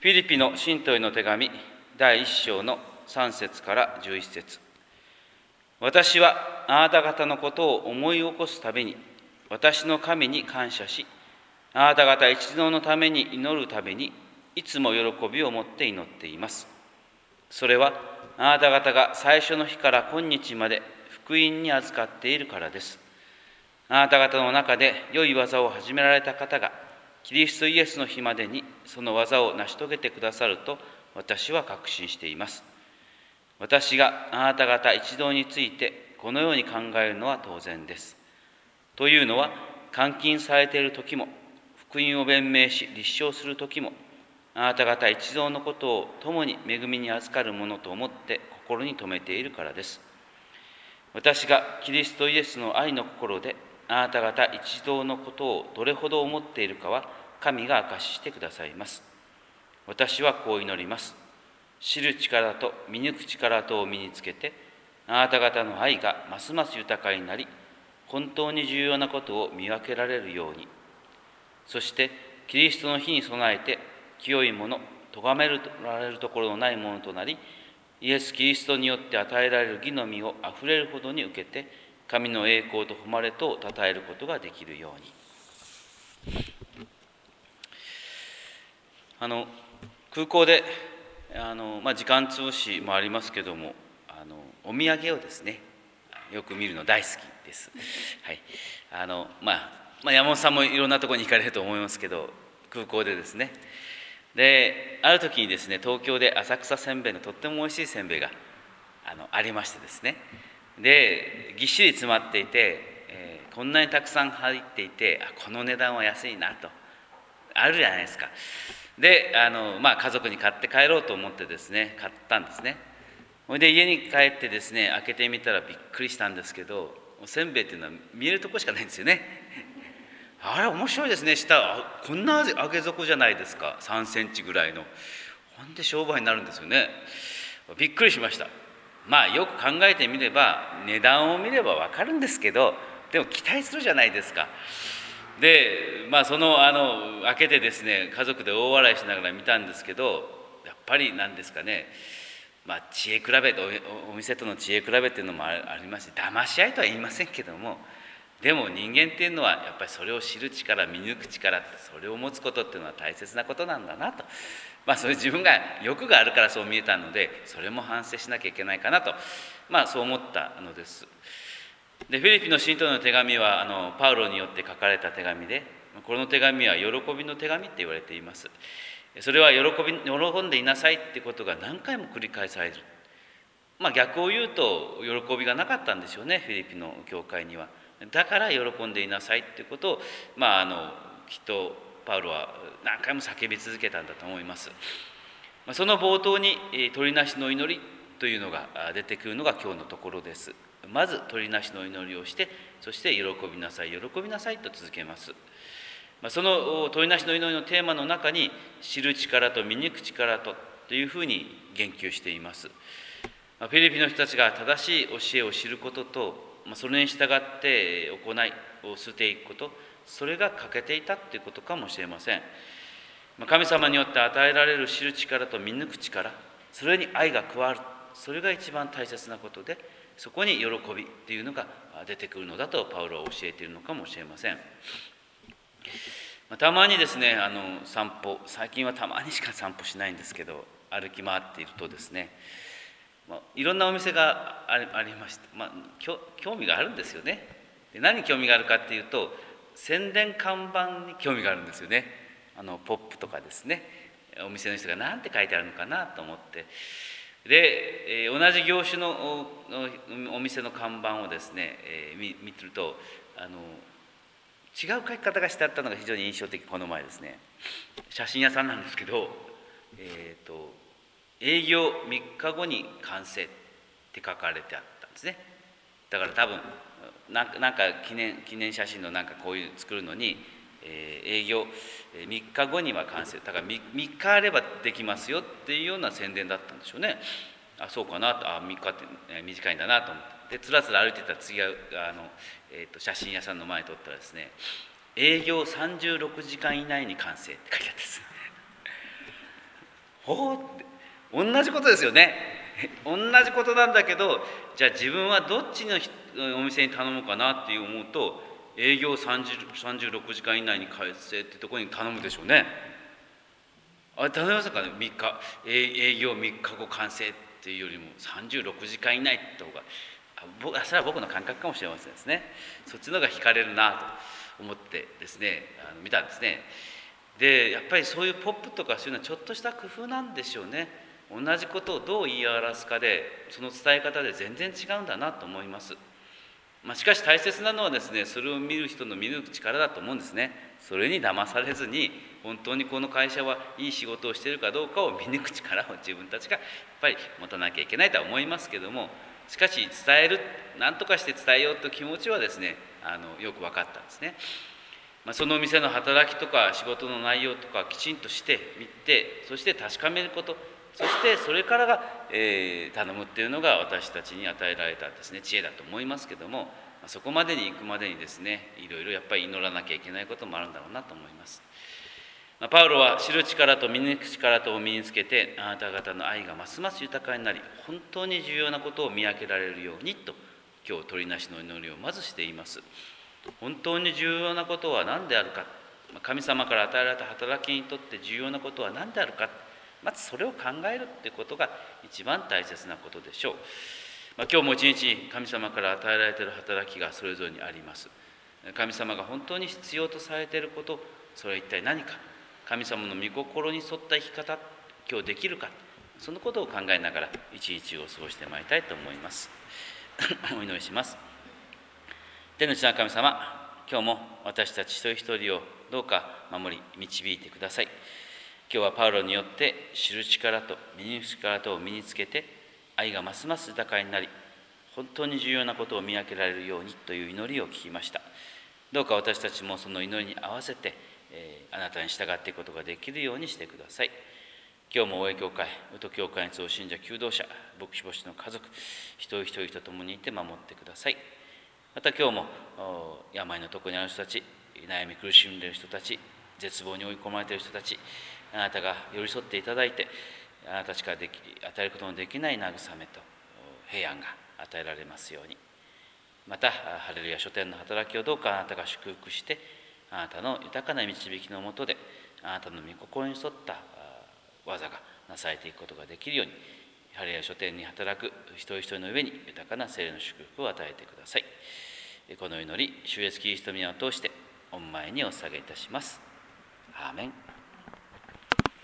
フィリピの信徒への手紙第1章の3節から11節。私はあなた方のことを思い起こすたびに私の神に感謝し、あなた方一同のために祈るたびにいつも喜びを持って祈っています。それはあなた方が最初の日から今日まで福音に預かっているからです。あなた方の中で良い技を始められた方がキリストイエスの日までにその技を成し遂げてくださると私は確信しています。私があなた方一同についてこのように考えるのは当然です。というのは、監禁されている時も、福音を弁明し立証する時も、あなた方一同のことを共に恵みに預かるものと思って心に留めているからです。私がキリストイエスの愛の心であなた方一同のことをどれほど思っているかは神が証ししてくださいます。私はこう祈ります。知る力と見抜く力とを身につけて、あなた方の愛がますます豊かになり、本当に重要なことを見分けられるように。そしてキリストの日に備えて清いもの、咎められるところのないものとなり、イエス・キリストによって与えられる義の実をあふれるほどに受けて、神の栄光と誉れとをたたえることができるように。空港で時間潰しもありますけども、お土産をですね、よく見るの大好きです。はい、山本さんもいろんなところに行かれると思いますけど、空港でですね、である時にですね、東京で浅草せんべいのとってもおいしいせんべいがありましてですね、でぎっしり詰まっていて、こんなにたくさん入っていて、この値段は安いなとあるじゃないですか。で家族に買って帰ろうと思ってですね、買ったんですね。それで家に帰ってですね、開けてみたらびっくりしたんですけど、おせんべいっていうのは見えるとこしかないんですよね。あれ面白いですね。下こんな上げ底じゃないですか、3センチぐらいの。ほんで商売になるんですよね。びっくりしました。よく考えてみれば、値段を見れば分かるんですけど、でも期待するじゃないですか。で開けてですね、家族で大笑いしながら見たんですけど、やっぱり何ですかね、知恵比べ、お店との知恵比べっていうのもありますし、騙し合いとは言いませんけども、でも人間っていうのはやっぱりそれを知る力、見抜く力、それを持つことっていうのは大切なことなんだなと、そういう自分が欲があるからそう見えたので、それも反省しなきゃいけないかなと、そう思ったのです。でフィリピの信徒の手紙はパウロによって書かれた手紙で、この手紙は喜びの手紙って言われています。それは喜んでいなさいってことが何回も繰り返される。逆を言うと喜びがなかったんでしょうね、フィリピの教会には。だから喜んでいなさいっていうことを、きっとパウロは何回も叫び続けたんだと思います。その冒頭に取りなしの祈りというのが出てくるのが今日のところです。まず取りなしの祈りをして、そして喜びなさい、喜びなさいと続けます。その取りなしの祈りのテーマの中に、知る力と見抜く力というふうに言及しています。フィリピンの人たちが正しい教えを知ることと、それに従って行いを捨てていくこと、それが欠けていたということかもしれません。神様によって与えられる知る力と見抜く力、それに愛が加わる、それが一番大切なことで、そこに喜びというのが出てくるのだとパウロは教えているのかもしれません。たまにですね、散歩、最近はたまにしか散歩しないんですけど、歩き回っているとですね、いろんなお店がありまして、興味があるんですよね。で何に興味があるかっていうと、宣伝看板に興味があるんですよね。ポップとかですね、お店の人が何て書いてあるのかなと思って、で同じ業種のお店の看板をですね、見てると違う書き方がしてあったのが非常に印象的。この前ですね、写真屋さんなんですけど、営業3日後に完成って書かれてあったんですね。だから多分なんか記念写真のこういう作るのに、営業3日後には完成、だから 3日あればできますよっていうような宣伝だったんでしょうね。そうかなと、3日って短いんだなと思って、でつらつら歩いてたら次は写真屋さんの前に撮ったらですね、営業36時間以内に完成って書いてあったんです。 ほうって同じことですよね。同じことなんだけど、じゃあ自分はどっちのお店に頼もうかなって思うと、営業36時間以内に返せってところに頼むでしょうね。あれ頼みませんかね。3日営業3日後完成っていうよりも36時間以内って方が、それは僕の感覚かもしれませんですね。そっちの方が惹かれるなと思ってですね、見たんですね。でやっぱりそういうポップとかそういうのはちょっとした工夫なんでしょうね。同じことをどう言い表すかで、その伝え方で全然違うんだなと思います。しかし大切なのはですね、それを見る人の見抜く力だと思うんですね。それに騙されずに、本当にこの会社はいい仕事をしているかどうかを見抜く力を自分たちがやっぱり持たなきゃいけないとは思いますけども、しかし伝える、何とかして伝えようという気持ちはですね、よく分かったんですね。その店の働きとか仕事の内容とかきちんとしてみて、そして確かめること、そしてそれからが、頼むっていうのが私たちに与えられたですね、知恵だと思いますけども、そこまでに行くまでにですね、いろいろやっぱり祈らなきゃいけないこともあるんだろうなと思います。パウロは知る力と見抜く力とを身につけて、あなた方の愛がますます豊かになり、本当に重要なことを見分けられるようにと、今日鳥なしの祈りをまずしています。本当に重要なことは何であるか、神様から与えられた働きにとって重要なことは何であるか、まずそれを考えるということが一番大切なことでしょう。今日も一日神様から与えられている働きがそれぞれにあります。神様が本当に必要とされていること、それは一体何か、神様の御心に沿った生き方、今日できるか、そのことを考えながら一日を過ごしてまいりたいと思います。お祈りします。天の地の神様、今日も私たち一人一人をどうか守り導いてください。今日はパウロによって知る力と見抜く力とを身につけて、愛がますます豊かになり、本当に重要なことを見分けられるようにという祈りを聞きました。どうか私たちもその祈りに合わせて、あなたに従っていくことができるようにしてください。今日も大江教会、宇都教会に集う信者求道者、牧師牧師の家族、一人一人と共にいて守ってください。また今日も病のところにある人たち、悩み苦しんでいる人たち、絶望に追い込まれている人たち、あなたが寄り添っていただいて、あなたたちから与えることのできない慰めと平安が与えられますように。またハレルヤ書店の働きをどうかあなたが祝福して、あなたの豊かな導きのもとで、あなたの御心に沿った技がなされていくことができるように、ハレルヤ書店に働く一人一人の上に豊かな聖霊の祝福を与えてください。この祈り、主イエスキリストの皆を通して御前にお捧げいたします。アーメン。